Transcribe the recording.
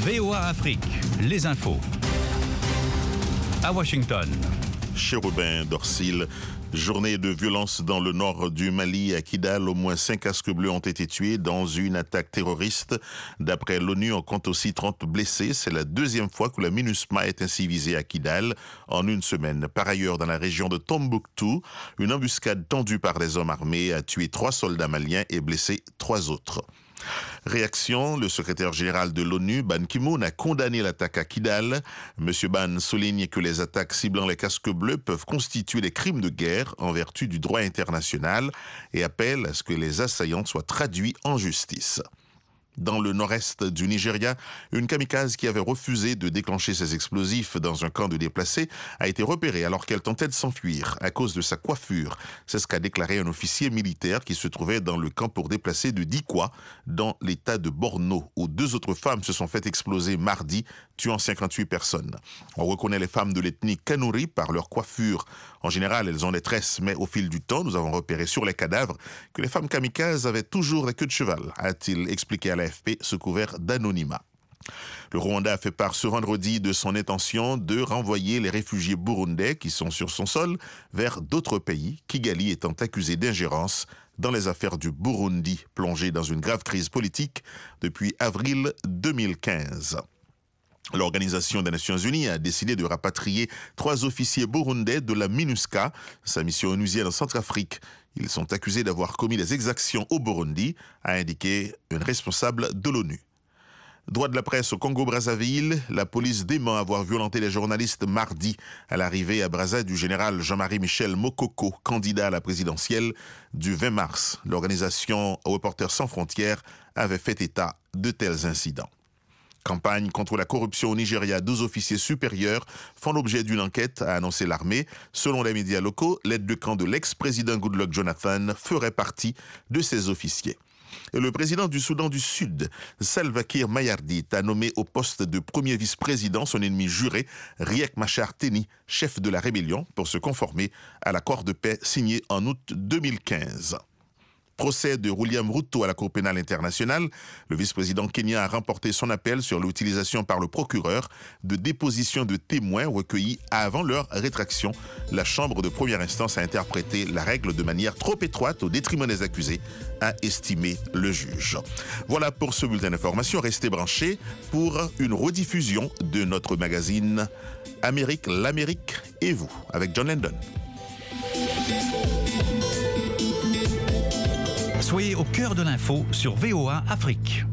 VOA Afrique, les infos. À Washington. Chérubin Dorsil. Journée de violence dans le nord du Mali, à Kidal. Au moins 5 casques bleus ont été tués dans une attaque terroriste. D'après l'ONU, on compte aussi 30 blessés. C'est la deuxième fois que la MINUSMA est ainsi visée à Kidal en une semaine. Par ailleurs, dans la région de Tombouctou, une embuscade tendue par des hommes armés a tué 3 soldats maliens et blessé 3 autres. Réaction, le secrétaire général de l'ONU, Ban Ki-moon, a condamné l'attaque à Kidal. Monsieur Ban souligne que les attaques ciblant les casques bleus peuvent constituer des crimes de guerre en vertu du droit international et appelle à ce que les assaillants soient traduits en justice. Dans le nord-est du Nigeria, une kamikaze qui avait refusé de déclencher ses explosifs dans un camp de déplacés a été repérée alors qu'elle tentait de s'enfuir à cause de sa coiffure. C'est ce qu'a déclaré un officier militaire qui se trouvait dans le camp pour déplacés de Dikwa, dans l'état de Borno, où 2 autres femmes se sont fait exploser mardi, tuant 58 personnes. On reconnaît les femmes de l'ethnie Kanuri par leur coiffure. En général, elles ont des tresses, mais au fil du temps, nous avons repéré sur les cadavres que les femmes kamikazes avaient toujours la queue de cheval, a-t-il expliqué à l'AFP, sous couvert d'anonymat. Le Rwanda a fait part ce vendredi de son intention de renvoyer les réfugiés burundais qui sont sur son sol vers d'autres pays, Kigali étant accusé d'ingérence dans les affaires du Burundi, plongé dans une grave crise politique depuis avril 2015. L'Organisation des Nations Unies a décidé de rapatrier 3 officiers burundais de la MINUSCA, sa mission onusienne en Centrafrique. Ils sont accusés d'avoir commis des exactions au Burundi, a indiqué une responsable de l'ONU. Droit de la presse au Congo-Brazzaville, la police dément avoir violenté les journalistes mardi à l'arrivée à Brazza du général Jean-Marie Michel Mokoko, candidat à la présidentielle du 20 mars. L'organisation Reporters sans frontières avait fait état de tels incidents. Campagne contre la corruption au Nigeria, 12 officiers supérieurs font l'objet d'une enquête, a annoncé l'armée. Selon les médias locaux, l'aide de camp de l'ex-président Goodluck Jonathan ferait partie de ces officiers. Et le président du Soudan du Sud, Salva Kiir Mayardit, a nommé au poste de premier vice-président son ennemi juré, Riek Machar Teni, chef de la rébellion, pour se conformer à l'accord de paix signé en août 2015. Procès de William Ruto à la Cour pénale internationale. Le vice-président kenyan a remporté son appel sur l'utilisation par le procureur de dépositions de témoins recueillis avant leur rétraction. La Chambre de première instance a interprété la règle de manière trop étroite au détriment des accusés, a estimé le juge. Voilà pour ce bulletin d'information. Restez branchés pour une rediffusion de notre magazine Amérique, l'Amérique et vous, avec John Landon. Soyez au cœur de l'info sur VOA Afrique.